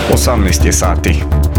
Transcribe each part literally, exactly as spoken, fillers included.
osamnaest je sati.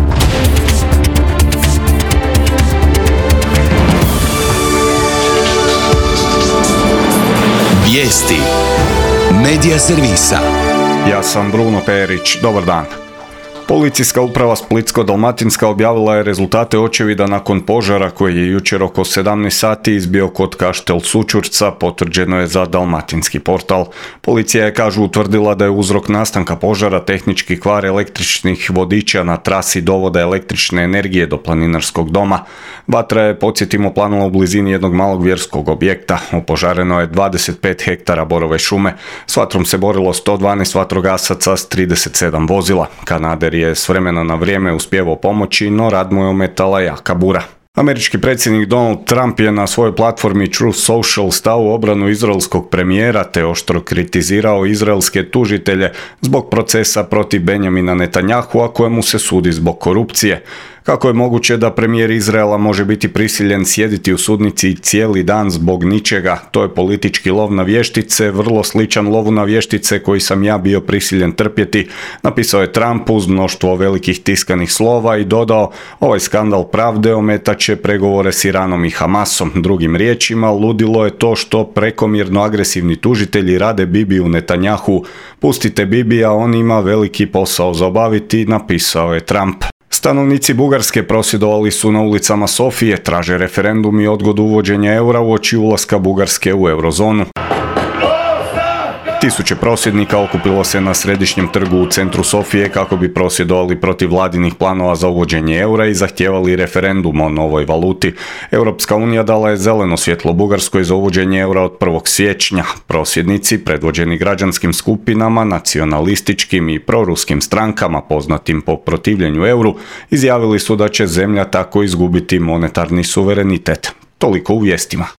Vijesti Medija servisa. Ja sam Bruno Perić, dobar dan. Policijska uprava Splitsko-dalmatinska objavila je rezultate očevida nakon požara koji je jučer oko sedamnaest sati izbio kod Kaštel Sućurca, potvrđeno je za Dalmatinski portal. Policija je, kažu, utvrdila da je uzrok nastanka požara tehnički kvar električnih vodiča na trasi dovoda električne energije do planinarskog doma. Vatra je, podsjetimo, planula u blizini jednog malog vjerskog objekta. Opožareno je dvadeset pet hektara borove šume. S vatrom se borilo sto dvanaest vatrogasaca s trideset sedam vozila. Kanader je s vremena na vrijeme uspjevao pomoći, no rad mu je ometala jaka bura. Američki predsjednik Donald Trump je na svojoj platformi Truth Social stao u obranu izraelskog premijera te oštro kritizirao izraelske tužitelje zbog procesa protiv Benjamina Netanyahua kojemu se sudi zbog korupcije. Kako je moguće da premijer Izraela može biti prisiljen sjediti u sudnici cijeli dan zbog ničega? To je politički lov na vještice, vrlo sličan lovu na vještice koji sam ja bio prisiljen trpjeti, napisao je Trump uz mnoštvo velikih tiskanih slova i dodao: ovaj skandal pravde ometat će pregovore s Iranom i Hamasom. Drugim riječima, ludilo je to što prekomjerno agresivni tužitelji rade Bibiju Netanjahu. Pustite Bibija, on ima veliki posao za obaviti, napisao je Trump. Stanovnici Bugarske prosvjedovali su na ulicama Sofije, traže referendum i odgodu uvođenja eura uoči ulaska Bugarske u eurozonu. Tisuće prosvjednika okupilo se na središnjem trgu u centru Sofije kako bi prosvjedovali protiv vladinih planova za uvođenje eura i zahtijevali referendum o novoj valuti. Europska unija dala je zeleno svjetlo Bugarskoj za uvođenje eura od prvog siječnja. Prosvjednici, predvođeni građanskim skupinama, nacionalističkim i proruskim strankama poznatim po protivljenju euru, izjavili su da će zemlja tako izgubiti monetarni suverenitet. Toliko u vijestima.